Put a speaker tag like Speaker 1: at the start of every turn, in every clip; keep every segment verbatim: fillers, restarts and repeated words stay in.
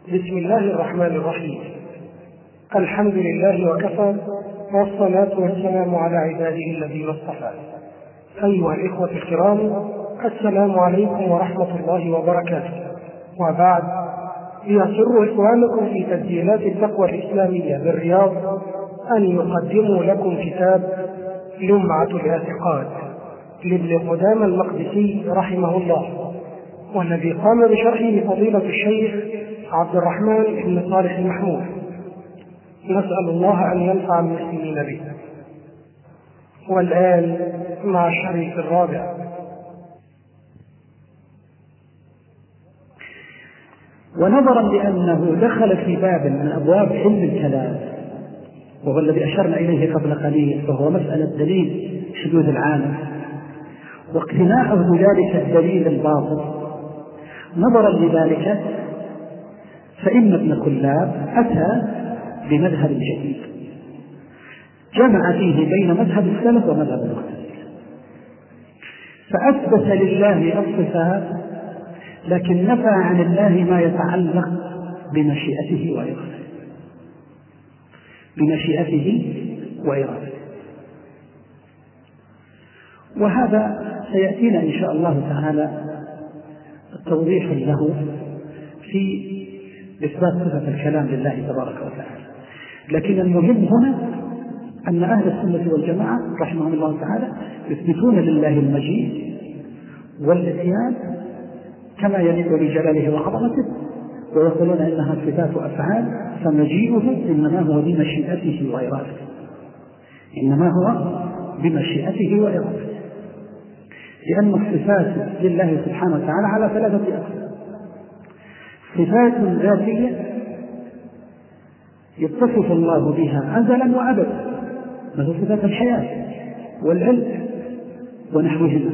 Speaker 1: بسم الله الرحمن الرحيم. الحمد لله وكفى، والصلاة والسلام على عباده الذين اصطفى. أيها الإخوة الكرام، السلام عليكم ورحمة الله وبركاته. وبعد، يسر إخوانكم في تسجيلات التقوى الإسلامية بالرياض أن يقدموا لكم كتاب لمعة الاعتقاد لابن قدامة المقدسي رحمه الله، والذي قام بشرحه فضيلة الشيخ عبد الرحمن بن صالح المحمود. نسأل الله أن ينفع المسلمين به. والآن مع الشريط الرابع.
Speaker 2: ونظرا لأنه دخل في باب من أبواب علم الكلام، وهو الذي أشرنا إليه قبل قليل، فهو مسألة دليل حدوث العالم واقتناعه بذلك الدليل الباطل. نظرا لذلك فإن ابن كلاب أتى بمذهب جديد جمع فيه بين مذهب السلف ومذهب المعتزلة، فأثبت لله الصفات لكن نفى عن الله ما يتعلق بمشيئته وإرادته بمشيئته وإرادته وهذا سيأتينا إن شاء الله تعالى التوضيح له في إثبات صفة الكلام لله تبارك وتعالى. لكن المهم هنا أن أهل السنة والجماعة رحمهم الله تعالى يثبتون لله المجيء والإتيان كما يليق بجلاله وعظمته، ويقولون إنها صفات أفعال، فمجيئه إنما هو بمشيئته وإرادته إنما هو بمشيئته وإرادته لأن الصفات لله سبحانه وتعالى على ثلاثة أقسام: صفات ذاتية يتصف الله بها أزلا وأبدا، مثل صفات الحياة والعلم ونحوهما.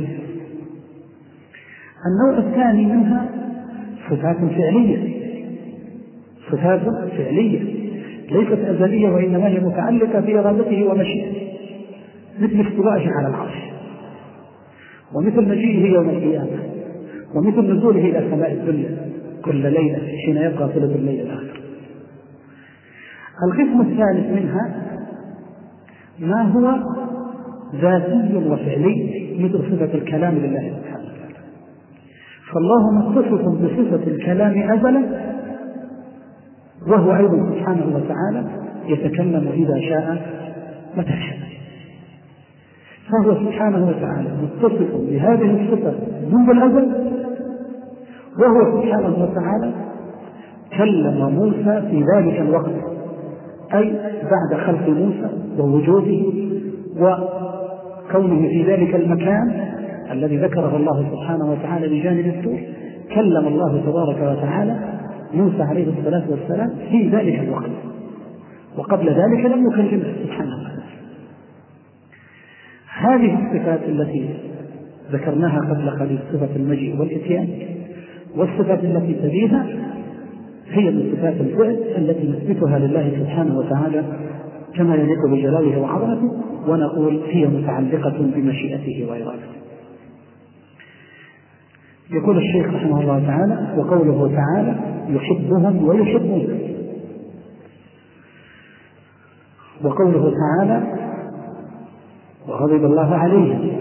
Speaker 2: النوع الثاني منها صفات فعلية صفات فعلية ليست أزلية، وإنما هي متعلقة بإرادته ومشيئته، مثل استوائه على العرش، ومثل مجيئه يوم القيامة، ومثل نزوله إلى سماء الدنيا كل ليلة حين يبقى ثلث الليل الآخر. القسم الثالث منها ما هو ذاتي وفعلي، مثل صفة الكلام لله سبحانه وتعالى، فالله متصف بصفة الكلام أزلا، وهو أيضا سبحانه وتعالى يتكلم إذا شاء متى شاء، فهو سبحانه وتعالى متصف بهذه الصفة منذ الأزل، وهو سبحانه وتعالى كلم موسى في ذلك الوقت، أي بعد خلق موسى ووجوده وكونه في ذلك المكان الذي ذكره الله سبحانه وتعالى بجانب الطور. كلم الله تبارك وتعالى موسى عليه الصلاة والسلام في ذلك الوقت، وقبل ذلك لم يكلمه سبحانه وتعالى. هذه الصفات التي ذكرناها قبل قليل، صفة المجيء والإتيان، والصفات التي تليها هي من صفات الفعل التي نثبتها لله سبحانه وتعالى كما يليق بجلاله وعظمته، ونقول هي متعلقة بمشيئته وإرادته. يقول الشيخ رحمه الله تعالى: وقوله تعالى يحبهم ويحبون. وقوله تعالى وغضب الله عليهم.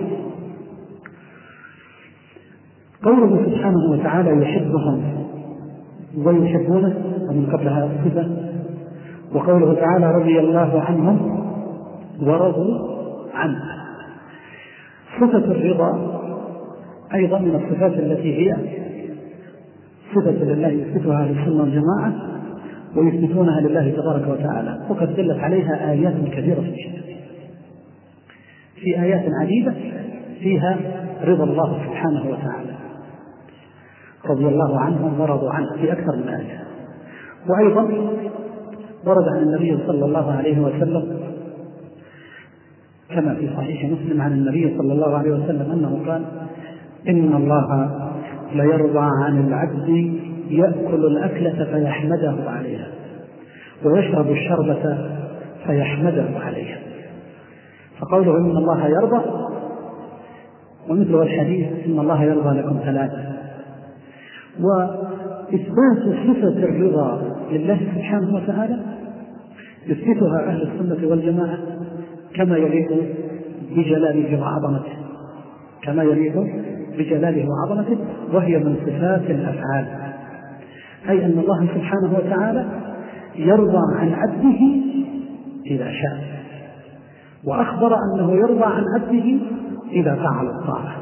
Speaker 2: قوله سبحانه وتعالى يحبهم ويحبونه، ومن قبلها صفة. وقوله تعالى رضي الله عنهم ورضوا عنه. صفة الرضا أيضا من الصفات التي هي صفة لله يثبتها للسنة والجماعة ويثبتونها لله تبارك وتعالى، وقد دلت عليها آيات كثيرة جدا، في آيات عديدة فيها رضا الله سبحانه وتعالى، رضي الله عنهم ورضوا عنه، في أكثر من آية. وأيضا ورد عن النبي صلى الله عليه وسلم كما في صحيح مسلم عن النبي صلى الله عليه وسلم أنه قال: إن الله ليرضى عن العبد يأكل الأكلة فيحمده عليها، ويشرب الشربة فيحمده عليها. فقوله إن الله يرضى، ومثل الحديث إن الله يرضى لكم ثلاثة، إثبات صفة الرضا لله سبحانه وتعالى يثبتها أهل السنة والجماعة كما يليق بجلاله وعظمته، كما يليق بجلاله وعظمته، وهي من صفات الأفعال، أي أن الله سبحانه وتعالى يرضى عن عبده إذا شاء، وأخبر أنه يرضى عن عبده إذا فعل الطاعة.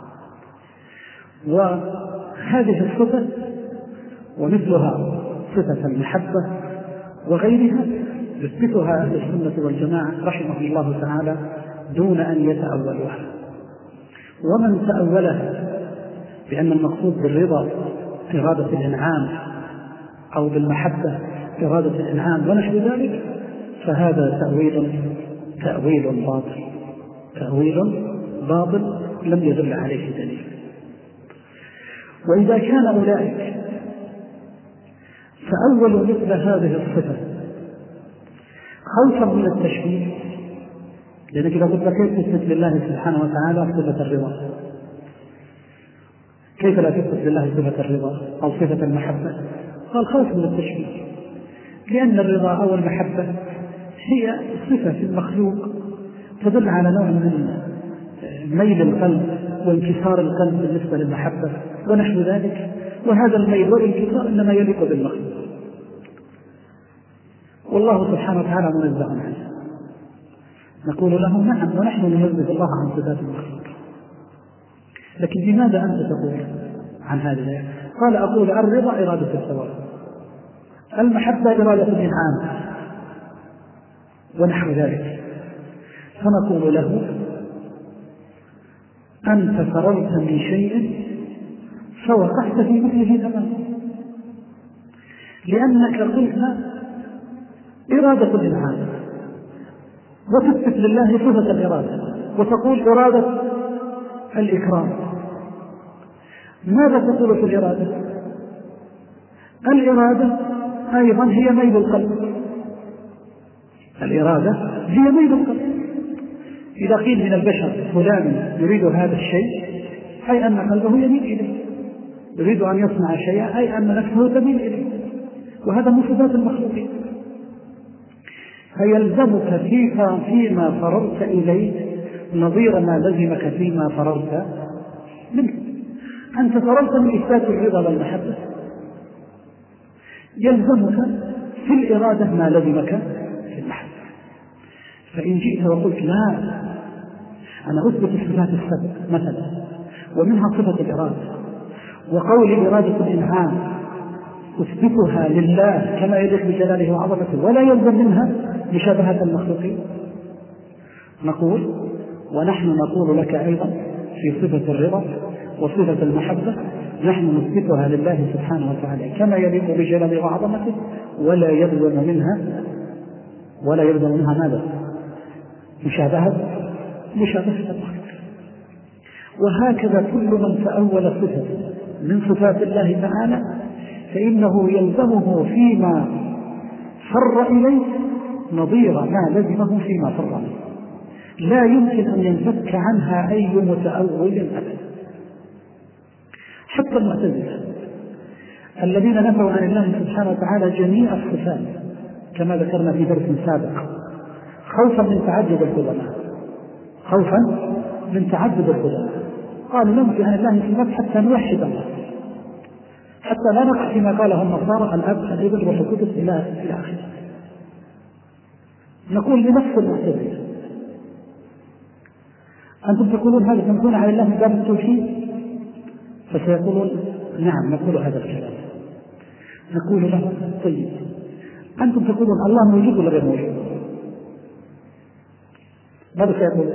Speaker 2: وهذه الصفة ومثلها صفة المحبة وغيرها يثبتها أهل السنة والجماعة رحمه الله تعالى دون أن يتأولها. ومن تأولها بأن المقصود بالرضا إرادة الإنعام أو بالمحبة إرادة الإنعام ونحو ذلك فهذا تأويل تأويل باطل تأويل باطل لم يدل عليه دليل. وإذا كان أولئك فأولوا مثل هذه الصفة خوفا من التشبيه، لأنك إذا قلت كيف تثبت لله سبحانه وتعالى صفة الرضا، كيف لا تثبت لله صفة الرضا أو صفة المحبة؟ قال خوف من التشبيه، لأن الرضا أو المحبة هي صفة في المخلوق تدل على نوع من ميل القلب وانكسار القلب بالنسبة للمحبة ونحو ذلك، وهذا الميل والانكسار إنما يليق بالمخلوق، والله سبحانه وتعالى منزه عنه. نقول له نعم ونحن ننزه الله عن صفات المخلوق، لكن لماذا أنت تقول عن هذا؟ قال أقول الرضا إرادة الثواب، المحبة إرادة الإنعام ونحو ذلك، فنقول له أنت فررت من شيء فوقعت في مثله تماما، لأنك قلت إرادة الإنعام وتثبت لله صفة الإرادة وتقول إرادة الإكرام. ماذا تقول في الإرادة؟ الإرادة أيضا هي ميل القلب، الإرادة هي ميل القلب. إذا قيل من البشر فلان يريد هذا الشيء أي أن قلبه يميل إليه، يريد أن يصنع شيئا أي أن نفسه تميل إليه، وهذا من صفات المخلوقين. فيلزمك فيما, فيما فررت إليه نظير ما لزمك فيما فررت منه. أنت فررت من إثبات الرضا والمحبة، يلزمك في الإرادة ما لزمك في المحبة. فإن جئت وقلت لا أنا أثبت صفات السبب مثلا ومنها صفة الإرادة، وقول إرادة الإنعام أثبتها لله كما يليق بجلاله وعظمته ولا يلزم منها مشابهة المخلوقين، نقول ونحن نقول لك أيضا في صفة الرضا وصفة المحبة نحن نثبتها لله سبحانه وتعالى كما يليق بجلاله وعظمته ولا يلزم منها ولا يلزم منها ماذا؟ مشابهة مشابهة المخلوق. وهكذا كل من تأول صفة من صفات الله تعالى فإنه يلزمه فيما فر إليه نظير ما لزمه فيما فر منه، لا يمكن أن ينفك عنها أي متأول أبدا. حتى المعتزلة الذين نفوا عن الله سبحانه وتعالى جميع الصفات كما ذكرنا في درس سابق خوفا من تعدد العلماء، خوفا من تعدد العلماء قالوا ننفي عن الله صفات حتى نوحد الله، حتى لا نقع فيما قاله النصارى الأب الابن والقدس إلى إلى آخره. نقول لنفس المعتزلة أنتم تقولون هذا تنكون على الله من باب التوحيد، فسيقولون نعم نقول هذا الكلام. نقول له طيب أنتم تقولون الله موجود ولا غير موجود؟ ماذا سيقول؟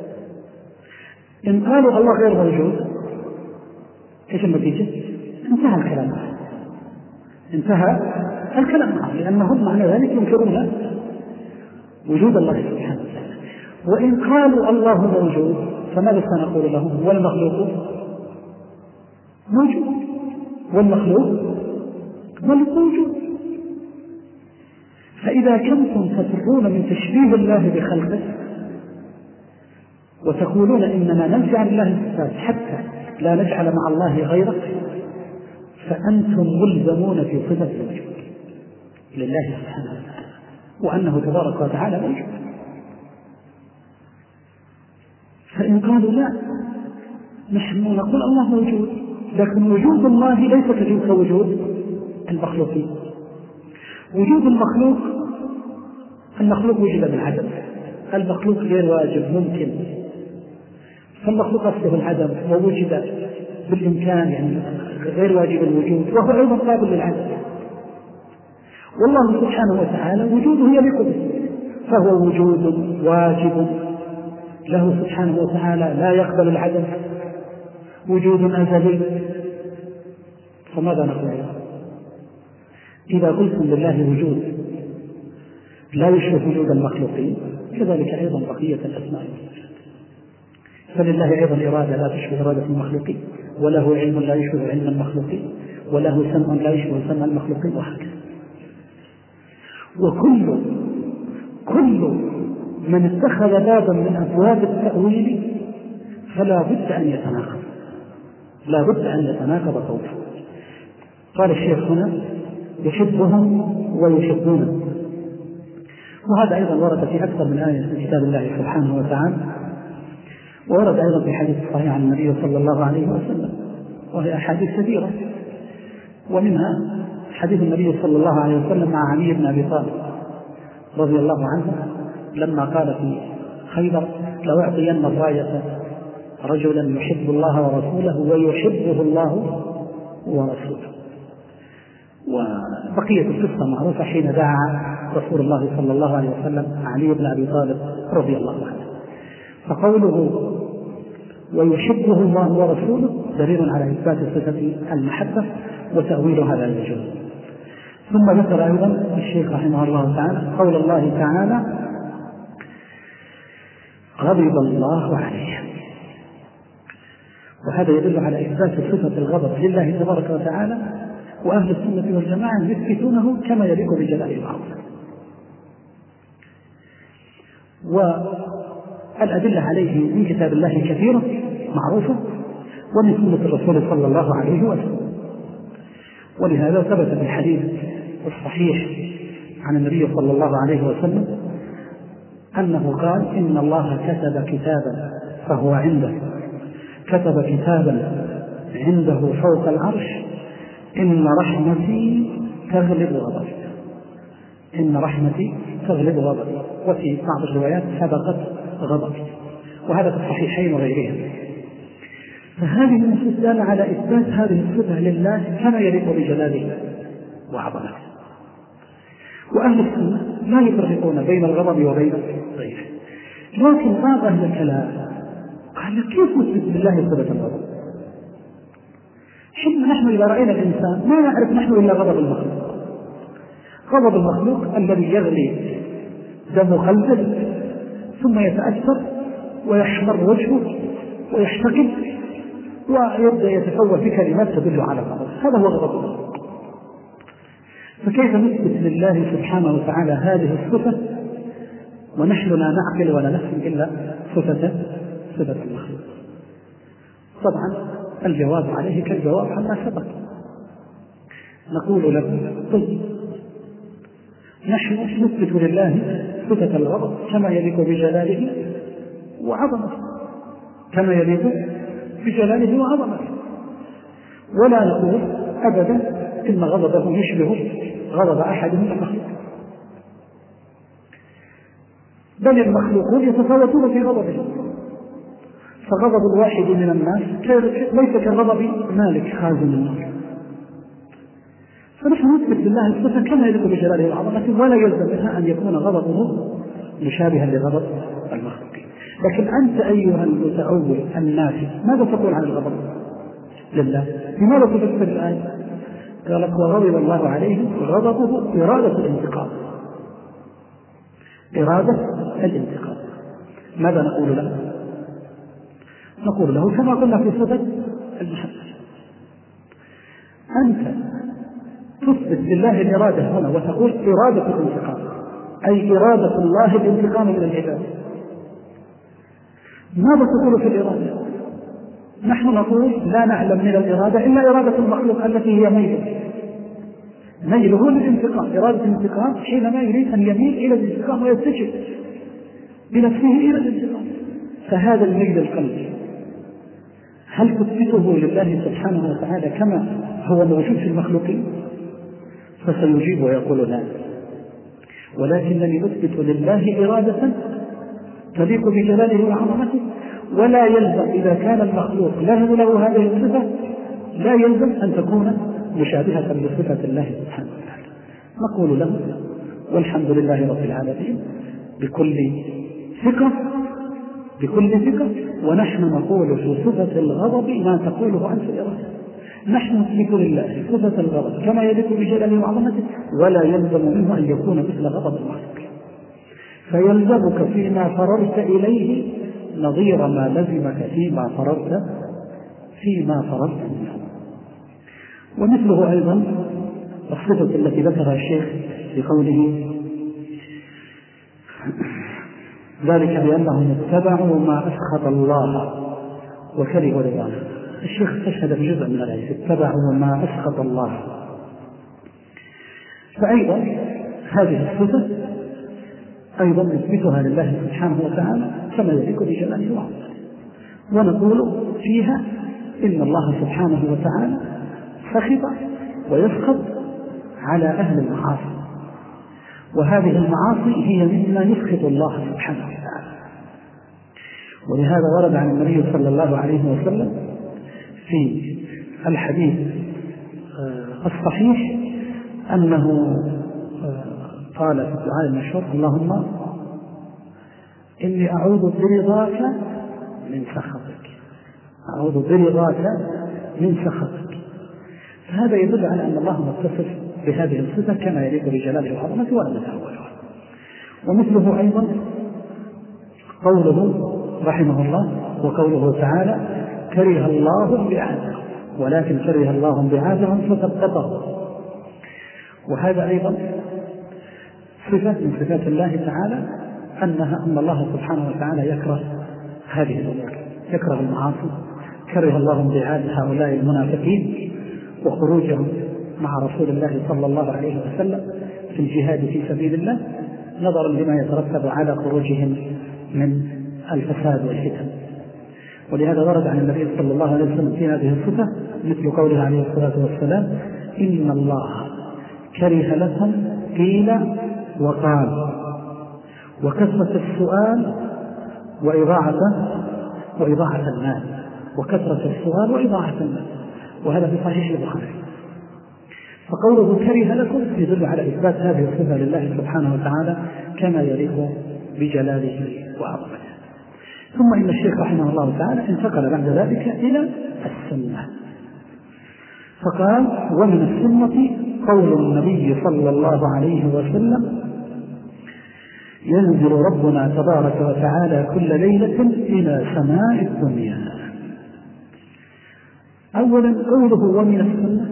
Speaker 2: إن قالوا الله غير موجود إيش النتيجة؟ انتهى الكلام انتهى الكلام معه، لأنهم معنى ذلك ينكرون وجود الله سبحانه وتعالى. وإن قالوا الله موجود فماذا سنقول لهم؟ والمخلوق موجود والمخلوق موجود. فإذا كنتم تفرون من تشبيه الله بخلقه وتقولون إننا ننفي عن الله الصفات حتى لا نجعل مع الله غيره، فأنتم ملزمون في صفة الوجود لله سبحانه وتعالى، وأنه تبارك وتعالى موجود. فإن قالوا لا، نحن نقول الله موجود، لكن وجود الله ليس كوجود المخلوقين. وجود المخلوق، المخلوق وجد بالعدم، المخلوق غير واجب ممكن، فالمخلوق أصله العدم ووجد بالإمكان، يعني غير واجب الوجود، وهو أيضا قابل للعدم. والله سبحانه وتعالى وجوده يليق به، فهو وجود واجب له سبحانه وتعالى، لا يقبل العدم، وجود أزلي. فماذا نقول؟ إذا قلتم لله وجود لا يشبه وجود المخلوقين، كذلك أيضا بقية الأسماء، فلله أيضا إرادة لا تشبه إرادة المخلوقين، وله علم لا يشبه علم المخلوقين، وله سمع لا يشبه سمع المخلوقين، وهكذا. وكل كل من اتخذ بابا من أبواب التأويل فلا بد أن يتناقض، لا بد أن يتناقض قوله. قال الشيخ هنا يحبهم ويحبونه، وهذا أيضا ورد في أكثر من آية في كتاب الله سبحانه وتعالى، وورد أيضا في حديث صحيح عن النبي صلى الله عليه وسلم، وهي أحاديث كثيرة، ومنها حديث النبي صلى الله عليه وسلم مع علي بن أبي طالب رضي الله عنه لما قال في خيبر: لو أعطين الراية رجلا يحب الله ورسوله ويحبه الله ورسوله. وبقية القصة معروفة حين دعا رسول الله صلى الله عليه وسلم علي بن أبي طالب رضي الله عنه. فقوله ويحبه الله ورسوله دليل على إثبات صفة المحبة وتأويلها لا يجوز. ثم ذكر أيضا الشيخ رحمه الله تعالى قول الله تعالى: غضب الله عليهم، وهذا يدل على إثبات صفة الغضب لله تبارك وتعالى، وأهل السنة والجماعة يثبتونه كما يليق بجلاله وعظمته. والأدلة عليه من كتاب الله كثيرة معروفة، ومن سنة الرسول صلى الله عليه وسلم. ولهذا ثبت في الحديث الصحيح عن النبي صلى الله عليه وسلم أنه قال: إن الله كتب كتابا فهو عنده، كتب كتابا عنده فوق العرش، إن رحمتي تغلب غضبي، إن رحمتي تغلب غضبي، وفي بعض الروايات سبقت غضبي، وهذا في الصحيحين وغيرهم. فهذه النصوص دالة على إثبات هذه الصفة لله كما يليق بجلاله وعظمته. وأهل السنة لا يفرقون بين الغضب وبين غيره، لكن بعض أهل الكلام قال: كيف نثبت بالله صفة الغضب؟ حين نحن إذا رأينا الإنسان ما نعرف نحن إلا غضب المخلوق، غضب المخلوق الذي يغلي دم قلبه ثم يتأثر ويحمر وجهه ويحتقن ويبدأ يتفوه بكلمات تدل على الغضب، هذا هو غضب المخلوق. فكيف نثبت لله سبحانه وتعالى هذه الصفة ونحن لا نعقل ولا نفهم إلا صفة صفة المخلوق؟ طبعا الجواب عليه كالجواب عما سبق، نقول له: طيب نحن نثبت لله صفة الغضب كما يليق بجلاله وعظمته، كما يليق بجلاله وعظمته، ولا نقول أبدا إن غضبه يشبه غضب أحد من المخلوق، بل المخلوقون يتفاوتون في غضبه، فغضب الواحد من الناس ليس كغضب مالك خازن النار. فنحن نثبت لله الصفة كما يليق بجلاله وعظمته، ولا يلزم منها أن يكون غضبه مشابها لغضب المخلوقين. لكن أنت أيها المتأول النافي ماذا تقول عن الغضب لله؟ لماذا تفسر الآية؟ قالت: وغضب الله عليه، غضبه إرادة الانتقام، إرادة الانتقام. ماذا نقول له؟ نقول له كما قلنا في صفة المحبة: أنت تثبت لله الإرادة هنا وتقول إرادة الانتقام، أي إرادة الله الانتقام من العباد. ماذا تقول في الإرادة؟ نحن نقول لا نعلم من الإرادة إلا إرادة المخلوق التي هي ميل، ميله للانتقام، إرادة الانتقام حينما يريد أن يميل إلى الانتقام ويتجه بنفسه إلى الانتقام. فهذا الميل القلبي هل تثبته لله سبحانه وتعالى كما هو موجود في المخلوقين؟ فسيجيب ويقول لا، ولكنني أثبت لله إرادة تليق بجلاله وعظمته، ولا يلزم إذا كان المخلوق له له هذه الصفة لا يلزم أن تكون مشابهة لصفة الله سبحانه وتعالى. نقول له والحمد لله رب العالمين بكل ثقة بكل ثقة، ونحن نقول في صفة الغضب ما تقوله عن الإرادة. نحن نثبت لله صفة الغضب كما يليق بجلاله وعظمته، ولا يلزم منه أن يكون مثل غضب المخلوق، فيلزمك فيما فررت إليه نظير ما لزمك فيما فررت فيما فررت منه. ومثله أيضا الصفة التي ذكرها الشيخ بقوله ذلك بأنهم اتبعوا ما أسخط الله وكرهوا رضاه. الشيخ استشهد بجزء من الآية اتبعوا ما أسخط الله. فأيضا هذه الصفة أيضا نثبتها لله سبحانه وتعالى كما يليق بجلاله وعظمته، ونقول فيها إن الله سبحانه وتعالى سخط ويسخط على أهل المعاصي، وهذه المعاصي هي مما يسخط الله سبحانه وتعالى. ولهذا ورد عن النبي صلى الله عليه وسلم في الحديث الصحيح أنه قال في الدعاء المشهور اللهم إني أعوذ برضاك من سخطك، أعوذ برضاك من سخطك. فهذا يدل على أن الله متصف بهذه الصفة كما يليق بجلاله وعظمته ولا نتأولها. ومثله أيضا قوله رحمه الله وقوله تعالى كره الله بعادهم ولكن كره الله بعادهم فثبتهم. وهذا أيضا صفة من صفات الله تعالى أنها أن الله سبحانه وتعالى يكره هذه الأمور، يكره المعاصي. كره الله بعاد هؤلاء المنافقين وخروجهم مع رسول الله صلى الله عليه وسلم في الجهاد في سبيل الله نظرا لما يترتب على خروجهم من الفساد والفتن. ولهذا ورد عن النبي صلى الله عليه وسلم في هذه الصفة مثل قوله عليه الصلاة والسلام إن الله كره لكم قيل وقال وكثرة السؤال وإضاعة وإضاعة المال، وكثرة السؤال وإضاعة المال، وهذا في صحيح البخاري. فقوله كره لكم يدل على إثبات هذه الصفة لله سبحانه وتعالى كما يليق بجلاله وعظمته. ثم إن الشيخ رحمه الله تعالى انتقل بعد ذلك إلى السنة، فقال ومن السنة قول النبي صلى الله عليه وسلم ينزل ربنا تبارك وتعالى كل ليلة إلى سماء الدنيا. أولا قوله ومن السنة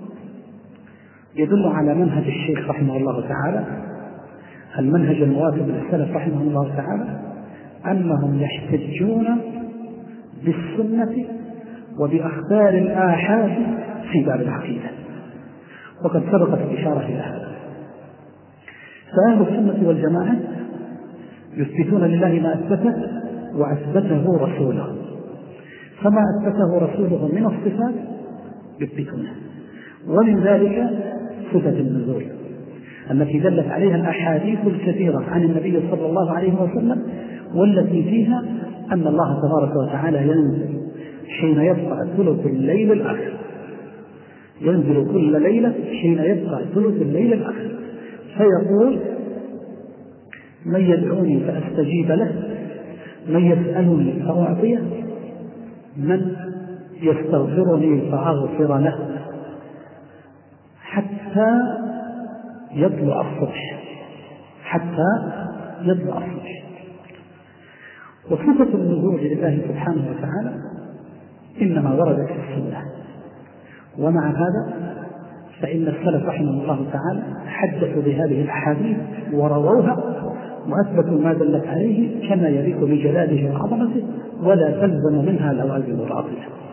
Speaker 2: يدل على منهج الشيخ رحمه الله تعالى، المنهج الموافق للسلف رحمه الله تعالى، أنهم يحتجون بالسنة وبأخبار الآحاد في باب العقيدة، وقد سبقت الإشارة إلى هذا. فأهل السنة والجماعة يثبتون لله ما أثبته وأثبته رسوله، فما أثبته رسوله من الصفات يثبتونه، ومن ذلك صفة النزول التي دلت عليها الأحاديث الكثيرة عن النبي صلى الله عليه وسلم، والتي فيها أن الله تبارك وتعالى ينزل حين يبقى ثلث الليل الآخر، ينزل كل ليلة حين يبقى ثلث الليل الآخر فيقول من يدعوني فأستجيب له، من يسألني فأعطيه، من يستغفرني فأغفر له، حتى يطلع الصبح حتى يطلع الصبح. وصفة النزول لله سبحانه وتعالى إنما وردت في السنة، ومع هذا فإن السلف رحمه الله تعالى حدثوا بهذه الأحاديث ورووها وأثبتوا ما دلت عليه كما يليق بجلاله وعظمته، ولا تلزم منها لوازم باطلة.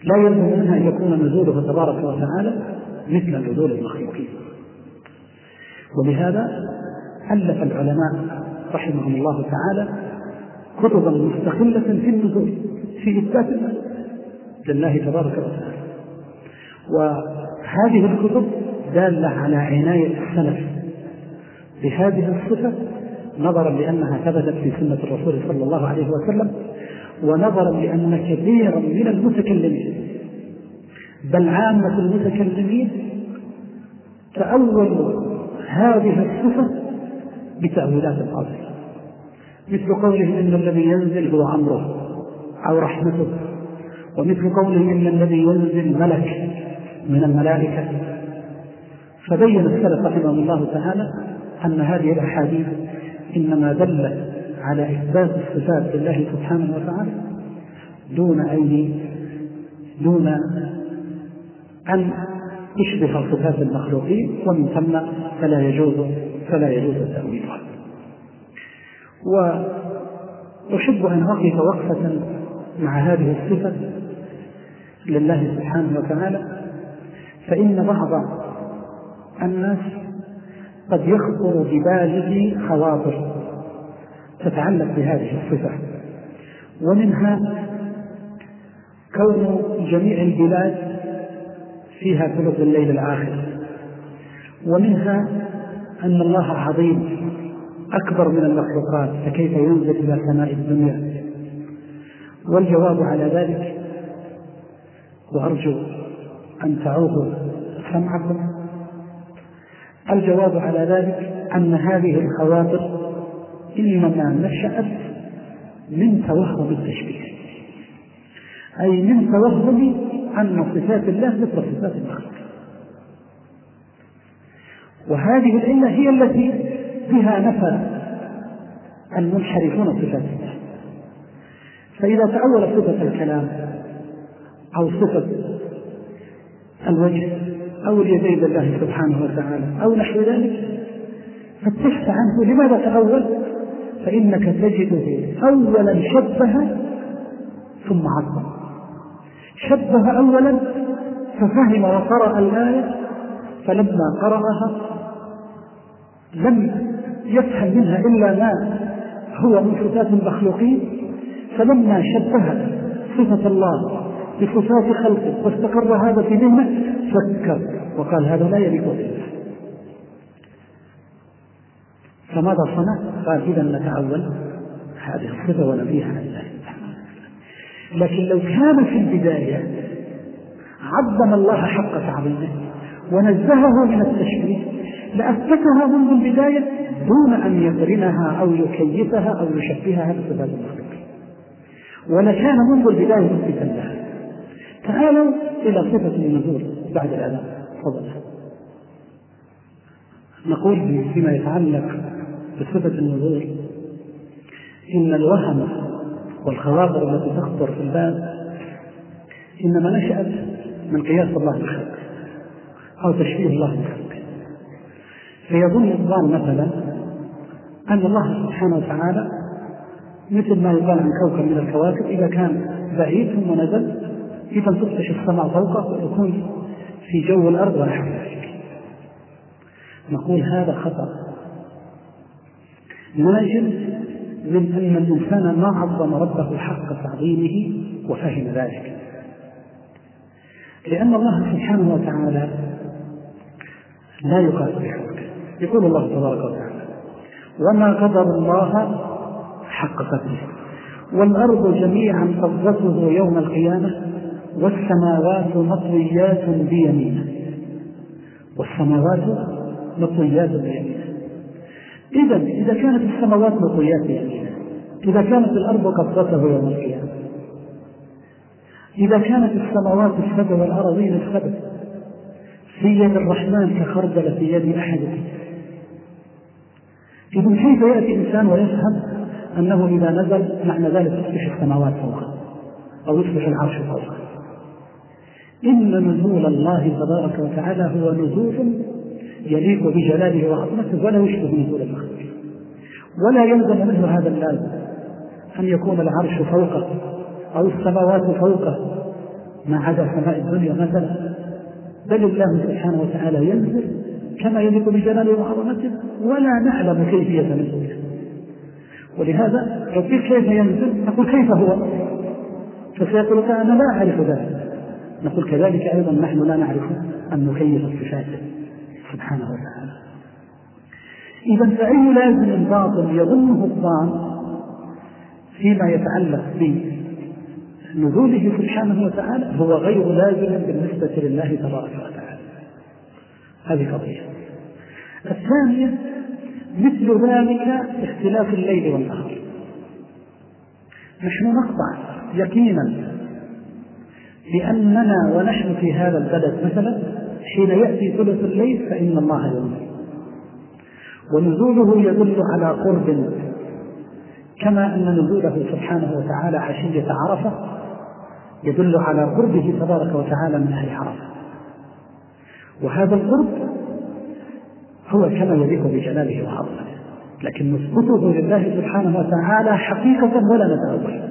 Speaker 2: لا يلزم منها أن يكون نزوله تبارك وتعالى مثل نزول المخلوقين. ولهذا ألف العلماء رحمهم الله تعالى كتبا مستقلة في النزول في إثبات لله تبارك وتعالى، وهذه الكتب دالة على عناية السلف بهذه الصفة، نظرا لأنها ثبتت في سنة الرسول صلى الله عليه وسلم، ونظرا لأن كثيرا من المتكلمين بل عامة المتكلمين تأولوا هذه الصفة بتأويلات باطلة، مثل قوله إن الذي ينزل هو أمره أو رحمته، ومثل قوله إن الذي ينزل ملك من الملائكة. فبين السلف رحمهم الله تعالى أن هذه الأحاديث إنما دلت على إثبات الصفات لله سبحانه وتعالى دون أن دون أن تشبه صفات المخلوقين، ومن ثم فلا يجوز فلا يجوز تأويلها. وأحب أن أقف وقفة مع هذه الصفة لله سبحانه وتعالى، فإن بعض الناس قد يخطر بباله خواطر تتعلق بهذه الصفة، ومنها كون جميع البلاد فيها ثلث الليل الآخر، ومنها أن الله عظيم أكبر من المخلوقات فكيف ينزل إلى سماء الدنيا. والجواب على ذلك، وأرجو أن تعودوا سمعكم، الجواب على ذلك أن هذه الخواطر إنما نشأت من توهم التشبيه، أي من توهم أن صفات الله مثل صفات المخلوق، وهذه العلة هي التي بها نفى المنحرفون صفات الله. فإذا تأول صفة الكلام أو صفة الوجه أو اليدين لله سبحانه وتعالى أو نحو ذلك فتحت عنه لماذا تأول؟ فإنك تجده أولا شبه ثم عظم، شبه أولا ففهم وقرأ الآية، فلما قرأها لم يفهم منها إلا ما هو من صفات المخلوقين، فلما شبه صفة الله بصفات خلقه واستقر هذا في ذهنه فكر وقال هذا لا يليق بالله، فماذا صنع؟ قال إذا نتأول هذه الصفة ونبيها عن الله. لكن لو كان في البداية عظم الله حق تعظيمه ونزهه من التشبيه لأثبتها منذ البداية دون أن يقرنها أو يكيفها أو يشبهها بصفات المخلوق، ولكان منذ البداية مثبتا لها. تعالوا إلى صفة النزول بعد الأذان. تفضل. نقول فيما يتعلق بصفة النزول إن الوهم والخواطر التي تخطر في البال إنما نشأت من قياس الله بالخلق أو تشبيه الله بالخلق، فيظن الظان مثلا أن الله سبحانه وتعالى مثل ما يقال عن كوكب من الكواكب إذا كان بعيد ثم نزل إذا تفتش السماء فوقه ويكون في جو الأرض ونحو ذلك. نقول هذا خطأ ناجم من أن الإنسان ما عظم ربه حق تعظيمه وفهم ذلك، لأن الله سبحانه وتعالى لا يقاس بحقه. يقول الله تبارك وتعالى وما قدر الله حق قدره والأرض جميعا قبضته يوم القيامة والسماوات مطويات بيمينه، والسماوات مطويات بيمينه. إذا إذا كانت السماوات مطويات بيمينه، إذا كانت الأرض قبضته يوم القيامة، إذا كانت السماوات السبع والأراضين السبع في يد الرحمن كخردل في يد أحدكم، إذن كيف يأتي إنسان ويفهم أنه إذا نزل معنى ذلك تصبح السماوات فوقه أو يصبح العرش فوقه؟ إن نزول الله تبارك وتعالى هو نزول يليق بجلاله وعظمته ولا يشبه نزول المخلوق، ولا يلزم منه هذا اللازم أن يكون العرش فوقه أو السماوات فوقه ما عدا سماء الدنيا مثلا، بل الله سبحانه وتعالى ينزل كما يليق بجلاله وعظمته ولا نعلم كيفية نزوله. ولهذا لو قيل كيف ينزل نقول كيف هو، فسيقول أنا لا أعرف ذلك، نقول كذلك أيضا نحن لا نعرف أن نكيف صفاته سبحانه وتعالى. إذا فأي لازم باطل يظنه الظان فيما يتعلق بنزوله سبحانه وتعالى هو غير لازم بالنسبة لله تبارك وتعالى. هذه قضية. الثانية مثل ذلك اختلاف الليل والنهار. نحن نقطع يقينا بأننا ونحن في هذا البلد مثلا حين يأتي ثلث الليل فإن الله ينزل، ونزوله يدل على قرب، كما أن نزوله سبحانه وتعالى عشية عرفة يدل على قربه تبارك وتعالى من أهل عرفة، وهذا القرب هو كما يليق بجلاله وعظمته، لكن نثبته لله سبحانه وتعالى حقيقة ولا نتأول.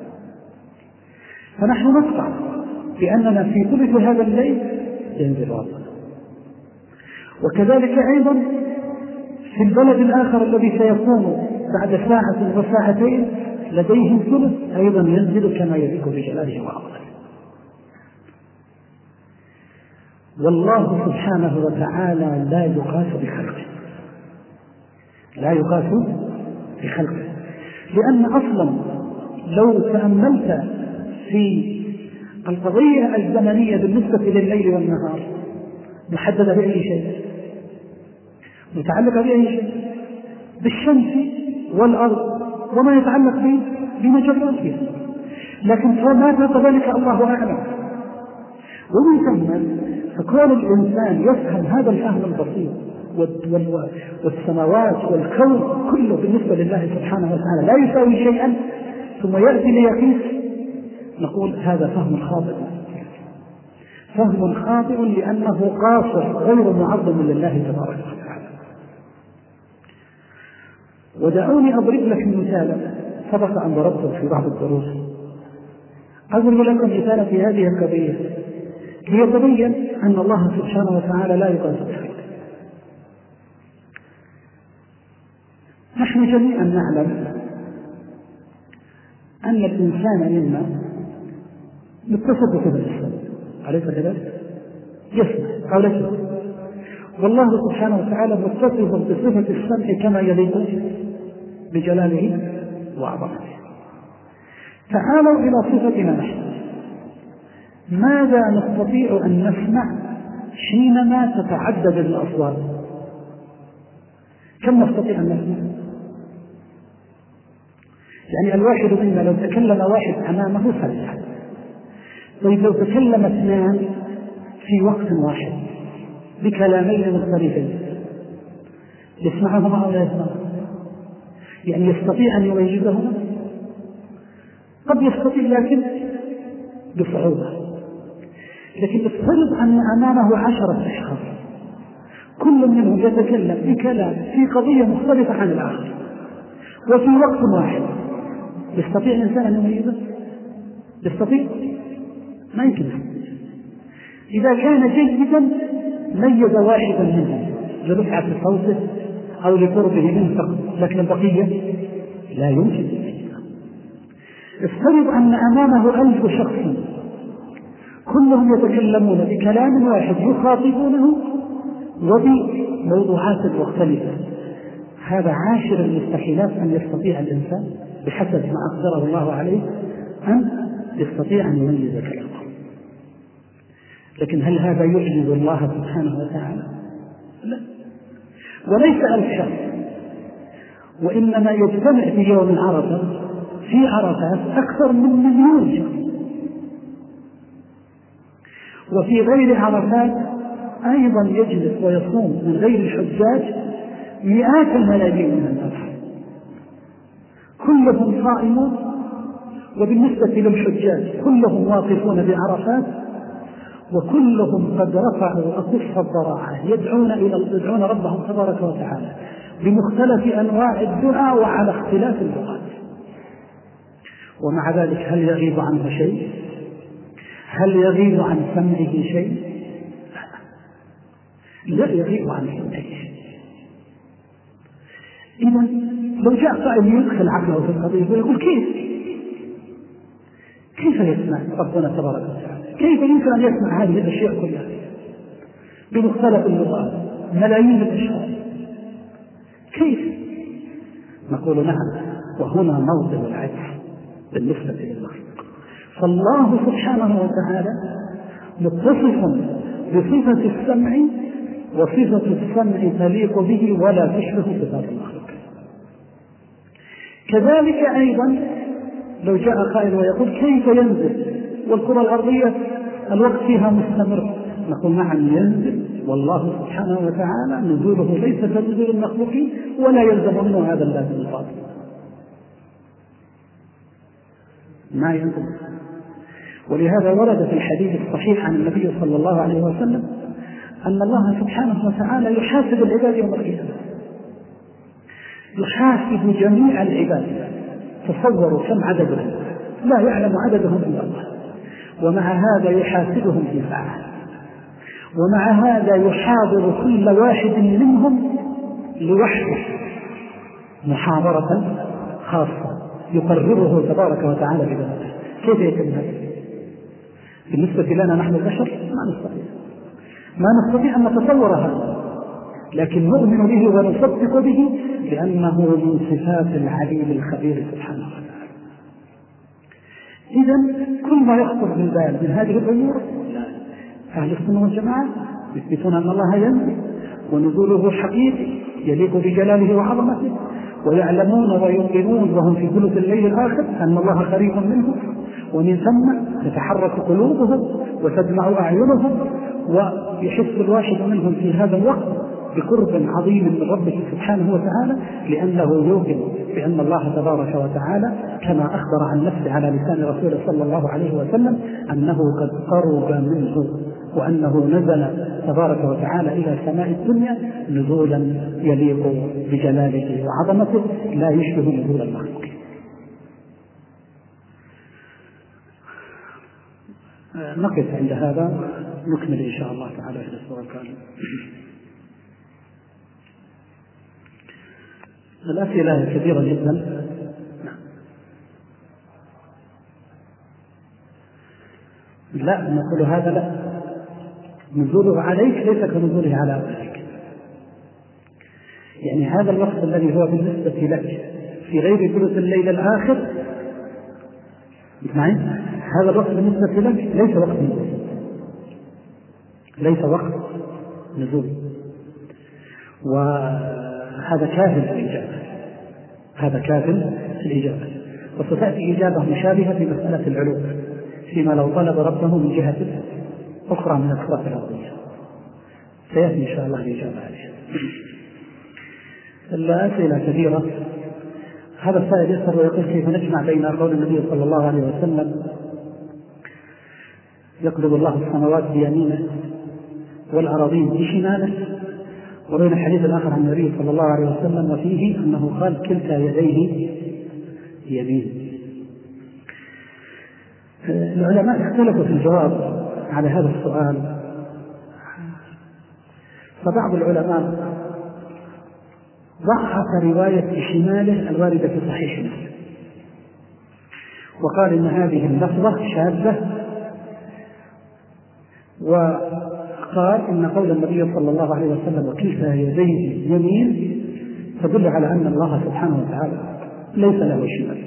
Speaker 2: فنحن نقطع بأننا في ثلث هذا الليل ينزل الله، وكذلك أيضا في البلد الآخر الذي سيكون بعد ساعة وساعتين لديهم ثلث أيضا ينزل كما يليق بجلاله وعظمته. والله سبحانه وتعالى لا يقاس بخلقه، لا يقاس بخلقه، لأن أصلا لو تأملت في القضية الزمنية بالنسبة لليل والنهار محددة بأي شيء، متعلقة بأي شيء، بالشمس والأرض وما يتعلق به بمجراتها، لكن ماذا كذلك الله أعلم. ومن ثم فكون الإنسان يفهم هذا الفهم البسيط والسماوات والكون كله بالنسبة لله سبحانه وتعالى لا يساوي شيئا ثم يأتي ليقيس، نقول هذا فهم خاطئ، فهم خاطئ لأنه قاصر غير معظم لله تبارك وتعالى. ودعوني أضرب لك مثالا سبق أن ضربته في بعض الدروس، أضرب لكم مثالا في هذه القضية ليتبين أن الله سبحانه وتعالى لا يقاس بخلقه. نحن جميعا نعلم أن الإنسان منا متصف بصفة السمع، أليس كذلك؟ يسمع أو لا يسمع، والله سبحانه وتعالى متصف بصفة السمع كما يليق بجلاله وعظمته. تعالوا إلى صفتنا نحن، ماذا نستطيع أن نسمع حينما تتعدد الأصوات؟ كم نستطيع أن نسمع؟ يعني الواحد منا لو تكلم واحد أمامه سمع، طيب لو تكلم اثنان في وقت واحد بكلامين مختلفين يسمعهما أو لا يسمعهما؟ يعني يستطيع أن يميزهما؟ قد يستطيع لكن بصعوبة. لكن افترض أن أمامه عشرة أشخاص كل منهم يتكلم بكلام في قضية مختلفة عن الآخر وفي وقت واحد، يستطيع الإنسان أن يميزه؟ يستطيع؟ ما يمكن. إذا كان جيدا ميز واحدا منهم لرفعة صوته أو لقربه منه فقط، لكن البقية لا يمكن. افترض أن أمامه ألف شخص كلهم يتكلمون بكلام واحد يخاطبونه وبموضوعات مختلفة، هذا عاشر المستحيلات أن يستطيع الإنسان بحسب ما أقدره الله عليه أن يستطيع أن يميز كلامه. لكن هل هذا يعجز الله سبحانه وتعالى؟ لا، وليس ألف شخص، وإنما يجتمع في يوم عرفة في عرفات أكثر من مليون شخص، وفي غير عرفات أيضا يجلس ويصوم من غير الحجاج مئات الملايين من الناس كلهم صائمون، وبالنسبة للحجاج كلهم واقفون بعرفات وكلهم قد رفعوا أكف الضراعة يدعون إلى يدعون ربهم تبارك وتعالى بمختلف أنواع الدعاء وعلى اختلاف اللغات، ومع ذلك هل يغيب عنه شيء؟ هل يغيب عن سمعه شيء؟ لا يغيب عن سمعه شيء. إذا لو جاء قائل يدخل عقله في القضية ويقول كيف كيف يسمع ربنا تبارك وتعالى؟ كيف يمكن أن يسمع هذه الأشياء كلها بمختلف اللغات ملايين الأشياء؟ كيف؟ نقول نعم، وهنا موضع العجز بالنسبة للمخلوق. فالله سبحانه وتعالى متصف بصفة السمع، وصفة السمع تليق به ولا تشبه صفات المخلوق. كذلك أيضا لو جاء قائل ويقول كيف ينزل والكرة الأرضية الوقت فيها مستمر، نقول نعم ينزل، والله سبحانه وتعالى نزوله ليس كنزول المخلوقين ولا يلزم منه هذا اللازم الفاضل. ما ينزل. ولهذا ورد في الحديث الصحيح عن النبي صلى الله عليه وسلم أن الله سبحانه وتعالى يحاسب العباد يوم القيامة، يحاسب جميع العباد. تصوروا كم عددهم، لا يعلم عددهم إلا الله، ومع هذا يحاسبهم في ساعة، ومع هذا يحاضر كل واحد منهم لوحده محاضرة خاصة يقرره تبارك وتعالى بذاته. كيف يتم هذا؟ بالنسبة لنا نحن البشر ما نستطيع ما نستطيع أن نتصور هذا، لكن نؤمن به ونصدق به لأنه من صفات العليم الخبير سبحانه وتعالى. إذن كل ما يخطر بالبال من هذه الأمور أهل السنة والجماعة يثبتون أن الله ينزل ونزوله حقيقي يليق بجلاله وعظمته، ويعلمون ويوقنون وهم في ثلث الليل الآخر أن الله قريب منهم، ومن ثم تتحرك قلوبهم وتدمع أعينهم، ويحس الواحد منهم في هذا الوقت بقرب عظيم من ربه سبحانه وتعالى، لأنه يوقن بأن الله تبارك وتعالى كما أخبر عن نفسه على لسان رسوله صلى الله عليه وسلم أنه قد قرب منه، وأنه نزل تبارك وتعالى إلى سماء الدنيا نزولا يليق بجلاله وعظمته لا يشبه نزول المخلوق. نقف عند هذا، نكمل إن شاء الله تعالى في الأسبوع القادم. الأسئلة كثيرة جدا. لا نقول هذا لا، نزوله عليك ليس كنزوله على أولئك. يعني هذا الوقت الذي هو بالنسبة لك في غير ثلث الليل الآخر، اسمعين، هذا الوقت بالنسبة لك ليس وقت نزول، ليس وقت نزول، وهذا كافل في الإجابة، هذا كافل في الإجابة. وستأتي إجابة مشابهة في مسألة العلو فيما لو طلب ربه من جهة أخرى من الكرة الأرضية، سيأتي إن شاء الله الإجابة عليها. الأسئلة كثيرة. هذا السائل يسأل ويقول كيف نجمع بين قول النبي صلى الله عليه وسلم يقبض الله السماوات بيمينه والأراضين بشماله، وبين الحديث الآخر عن النبي صلى الله عليه وسلم وفيه أنه قال كلتا يديه يمين. العلماء اختلفوا في الجواب على هذا السؤال، فبعض العلماء ضعف رواية بشماله الواردة في صحيح مسلم، وقال إن هذه اللفظة شاذة، وقال إن قول النبي صلى الله عليه وسلم وكلتا يديه يمين تدل على أن الله سبحانه وتعالى ليس له شمال،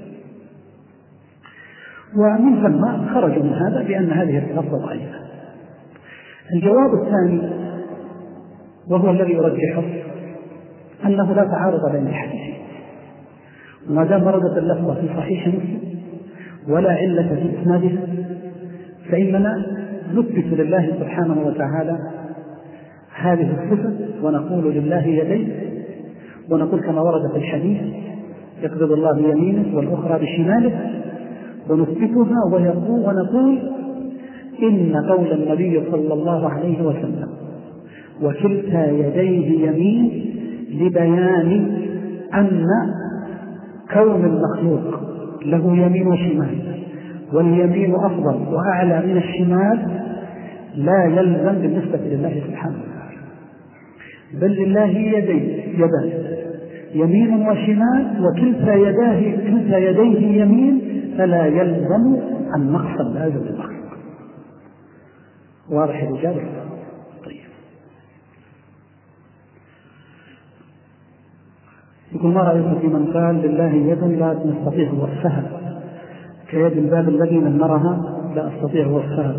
Speaker 2: ومن ثم خرجوا من هذا بأن هذه اللفظة ضعيفة. الجواب الثاني وهو الذي يرجحه أنه لا تعارض بين الحديثين، وما دام وردت اللفظة في صحيح مسلم ولا علة في إسنادها فإننا نثبت لله سبحانه وتعالى هذه الصفة ونقول لله يدين، ونقول كما ورد في الحديث يقبض الله بيمينه والأخرى بشماله، ونثبتها ويقول ونقول إن قول النبي صلى الله عليه وسلم وكلتا يديه يمين لبيان أن كون المخلوق له يمين وشمال، واليمين أفضل وأعلى من الشمال لا يلزم بالنسبة لله سبحانه وتعالى، بل لله يدين يدان يمين وشمال، وكلتا يداه كلتا يديه يمين، فلا يلزم النقص اللازم للمخلوق. واضح الإجابة؟ طيب. يقول ما رأيكم في من قال لله يد لا نستطيع وصفها كيد الباب الذي نمرها لا أستطيع وصفها؟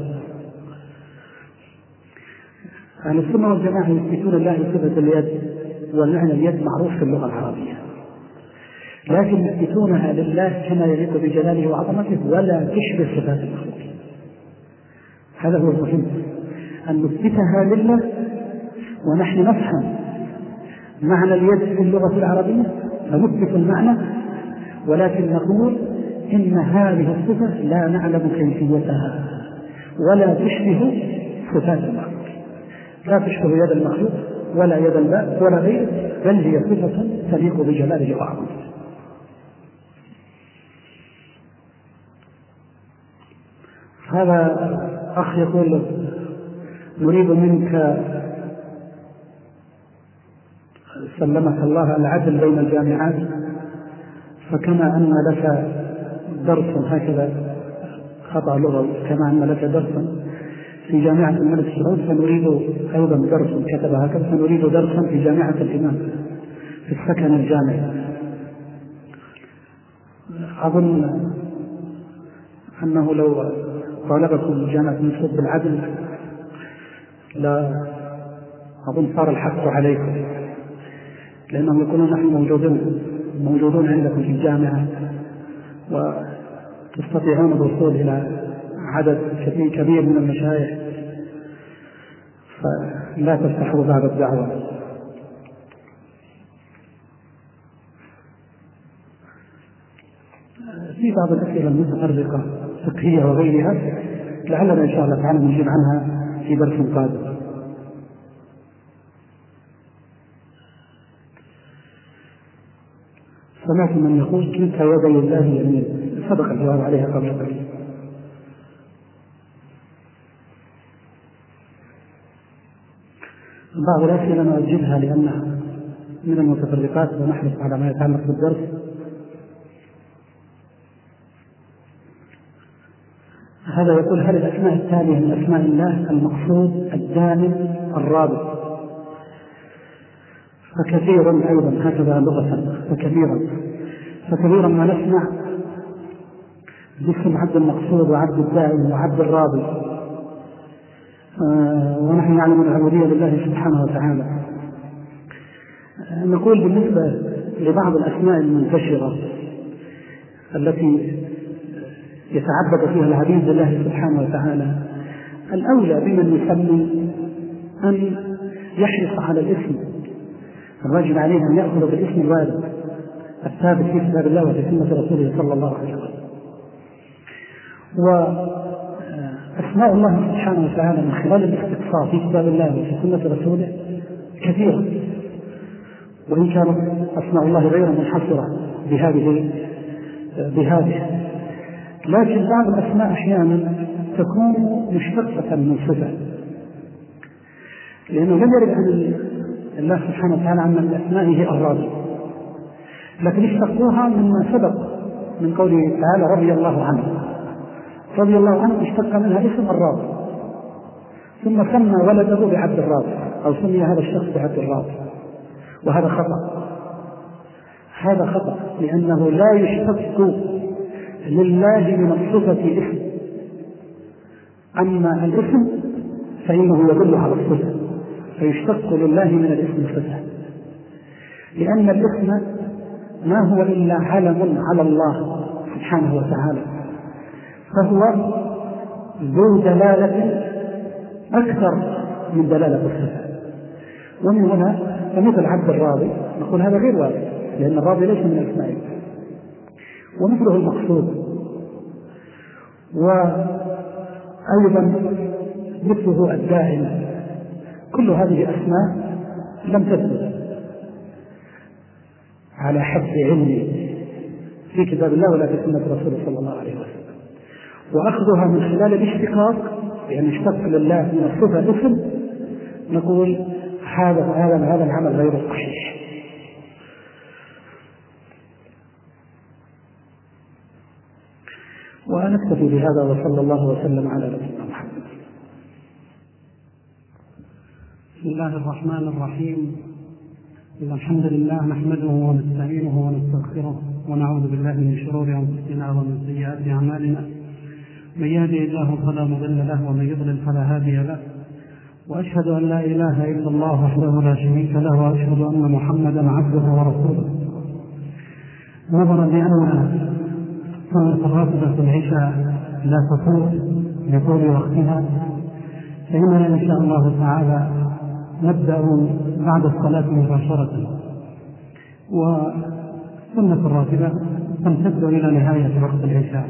Speaker 2: أهل السنة والجماعة يثبتون الله صفة اليد، والمعنى اليد معروف في اللغة العربية، لكن يثبتونها لله كما يليق بجلاله وعظمته ولا تشبه صفات المخلوقين. هذا هو المهم، أن نثبتها لله ونحن نفهم معنى اليد في اللغة العربية فنثبت المعنى، ولكن نقول إن هذه الصفة لا نعلم كيفيتها ولا تشبه صفات المخلوق، لا تشبه يد المخلوق ولا يد الباب ولا غيره، بل هي صفة تليق بجلاله وعظمته. هذا أخ يقول نريد منك سلمك الله العدل بين الجامعات، فكما أن لك درس هكذا خطأ لغوي، كما أن لك درس في جامعة الملك سعود فنريد أيضا درس كتب هكذا، فنريد درسا في جامعة الإمام في السكن الجامعي. أظن أنه لو طالبكم جامعة الملك سعود بالعدل لا أظن صار الحق عليكم، لأنهم يقولون نحن موجودون موجودون عندكم في الجامعة وتستطيعون الوصول إلى عدد كبير من المشايخ، فلا تفتحوا باب الدعوة. في بعض الأسئلة المتفرقة فقهية وغيرها لعلنا إن شاء الله تعالى نجيب عنها في درس قادم. سمعت من يقول كلتا يدي الله يمين، سبق الجواب عليها قبل قليل. بعض الأسئلة نؤجلها لأنها من المتفرقات ونحرص على ما يتعلق بالدرس. هذا يقول هل الأسماء التالية من أسماء الله المقصود الدائم الرابط؟ فكثيرا أيضا هكذا لغة، فكثيرا فكثيرا ما نسمع باسم عبد المقصود وعبد الدائم وعبد الراضي، آه ونحن نعلم العبودية لله سبحانه وتعالى. آه نقول بالنسبة لبعض الأسماء المنتشرة التي يتعبد فيها العبيد لله سبحانه وتعالى، الأولى بمن يسمي أن يحرص على الاسم، الواجب عليه أن يأخذ بالاسم الوارد الثابت في كتاب الله وفي سنة رسوله صلى الله عليه وسلم. وأسماء الله سبحانه وتعالى من خلال الاستقصاء في كتاب الله وفي سنة رسوله كثيرة، وإن كانت أسماء الله غير منحصرة بهذه بهذه لكن بعض الأسماء أحيانا تكون مشتقة من صفة، لأنه لم يرد عن الله سبحانه وتعالى عن الأسماء هي الراضي، لكن اشتقوها مما سبق من قوله تعالى رضي الله عنه، رضي الله عنه اشتق منها اسم الراضي، ثم سمى ولده بعبد الراضي أو سمي هذا الشخص بعبد الراضي، وهذا خطأ. هذا خطأ لأنه لا يشتق لله من الصفة اسم، أما الاسم فإنه يدل على الصفة، فيشتق لله من الاسم صفة، لأن الاسم ما هو إلا علم على الله سبحانه وتعالى، فهو ذو دلالة أكثر من دلالة الصفة. ومن هنا فمثل عبد الراضي نقول هذا غير واضح، لأن الراضي ليس من الأسماء، ومثله المقصود، وأيضا مثله الدائم. كل هذه أسماء لم تثبت على حد علمي في كتاب الله ولا في سنة رسوله صلى الله عليه وسلم، وأخذها من خلال الاشتقاق، يعني اشتق لله من الصفة اسم، نقول هذا هذا هذا العمل غير صحيح. ونكتفي بهذا، وصلى الله وسلم على نبينا محمد.
Speaker 3: بسم الله الرحمن الرحيم. إن الحمد لله نحمده ونستعينه ونستغفره ونعوذ بالله من شرور أنفسنا ومن سيئات أعمالنا. من يهده الله فلا مضل له ومن يضلل فلا هادي له، وأشهد أن لا إله إلا الله وحده لا شريك له، وأشهد أن محمدا عبده ورسوله. نظرا لأن سنة الراتبة في العشاء لا تفوت لطول وقتها، فإننا إن شاء الله تعالى نبدأ بعد الصلاة مباشرة، وسنة الراتبة تمتد إلى نهاية وقت العشاء.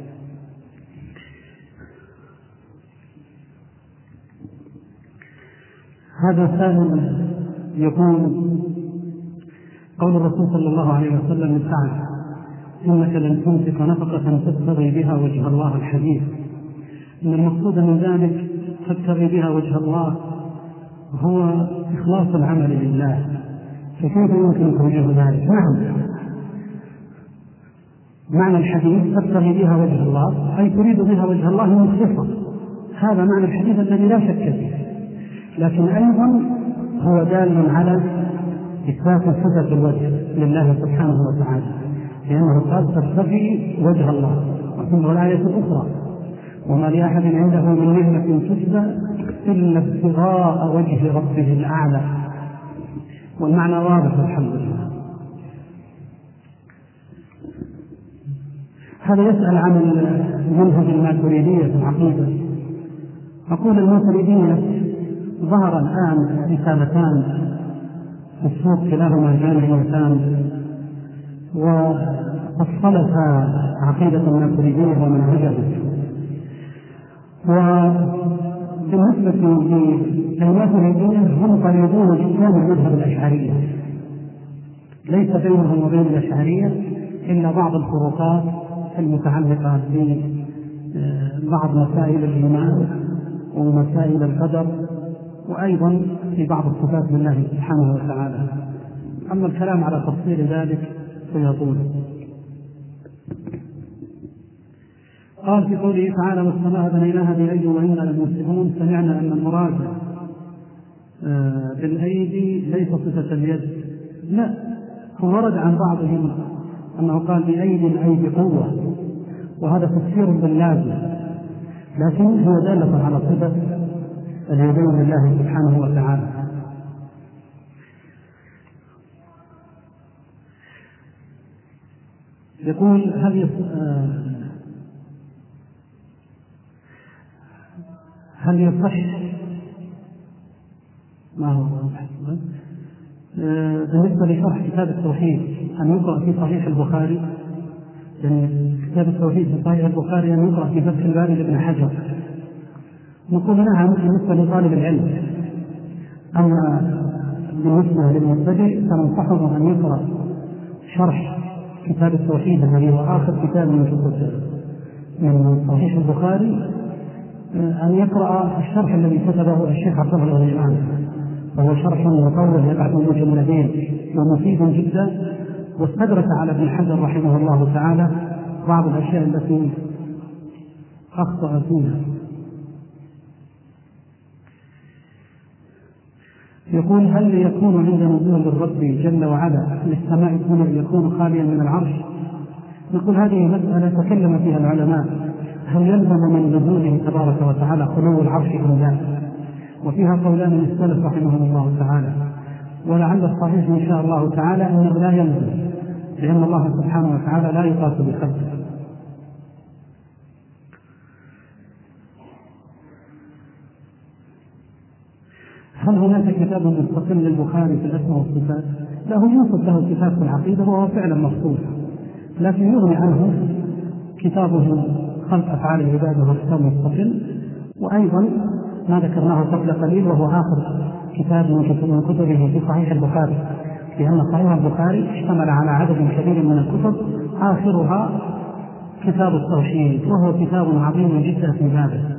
Speaker 3: هذا سائل يقول: قول الرسول صلى الله عليه وسلم لسعد: إنك لن تنفق نفقة تبتغي بها وجه الله الحديث، إن المقصود من ذلك تبتغي بها وجه الله هو إخلاص العمل لله، فكيف يمكن توجيه ذلك؟ نعم، معنى الحديث تبتغي بها وجه الله أي تريد بها وجه الله مخلصا، هذا معنى الحديث الذي لا شك فيه. لكن أيضا هو دال على إثبات صفة الوجه لله سبحانه وتعالى، لأنه قال تبتغي وجه الله، وفي الآية الأخرى: وما لأحد عنده من نعمة تجزى إلا ابتغاء وجه ربه الأعلى. والمعنى واضح الحمد لله. هذا يسأل عن المنهج الماتريدية في العقيدة. أقول الماتريدية ظهر الآن رسالتان في السوق كلاهما جامعيتان، وفصلتا عقيدة الماتريدية ومنهجها. وبالنسبة للماتريدية هم قريبون جدا من مذهب الأشعرية، ليس بينهم وبين الأشعرية إلا بعض الفروقات المتعلقة ببعض مسائل الإيمان ومسائل القدر، وأيضا في بعض الصفات لله سبحانه وتعالى. أما الكلام على تفصيل ذلك فيطول. قال في قوله تعالى: والسماء بنيناها بأيد وإنا لموسعون. سمعنا أن المراد بالأيدي ليس صفة اليد، لا، هو ورد عن بعضهم أنه قال بأيد أي بقوة، وهذا تفسير باللازم، لكن هو دالة على صفة اليدين لله سبحانه وتعالى. يقول: هل هل يصح ما هو بالنسبة لشرح كتاب التوحيد أن يقرأ في صحيح البخاري؟ يعني كتاب التوحيد في صحيح البخاري أن يقرأ في فتح الباري لابن حجر؟ نقول نعم بالنسبة لطالب العلم، أما بالنسبة للمبتدئ فننصحه أن يقرأ شرح كتاب التوحيد الذي هو آخر كتاب من كتب من صحيح البخاري، أن يقرأ الشرح الذي كتبه الشيخ عبد الله الغيلاني، وهو شرح مطول يبعث مجلدين ومفيد جدا، واستدرك على ابن حجر رحمه الله تعالى بعض الأشياء التي أخطأ فيها. يقول: هل يكون عند نزول الرب جل وعلا للسماء يكون خاليا من العرش؟ نقول هذه مسألة تكلم فيها العلماء، هل يلزم من نزوله تبارك وتعالى خلو العرش أم لا؟ وفيها قولان للسلف رحمهم الله تعالى، ولعل الصحيح إن شاء الله تعالى أنه لا يلزم، لأن الله سبحانه وتعالى لا يقاس بخلقه. هل هناك كتاب مستقل للبخاري في الأسماء والصفات؟ له يوصف له كتاب في العقيدة وهو فعلا مخصوص، لكن يغني عنه كتابه خلق أفعال العباد وهو كتاب مستقل، وأيضا ما ذكرناه قبل قليل وهو آخر كتاب من كتبه في صحيح البخاري، لأن صحيح البخاري اشتمل على عدد كبير من الكتب، آخرها كتاب التوحيد، وهو كتاب عظيم جدا في بابه،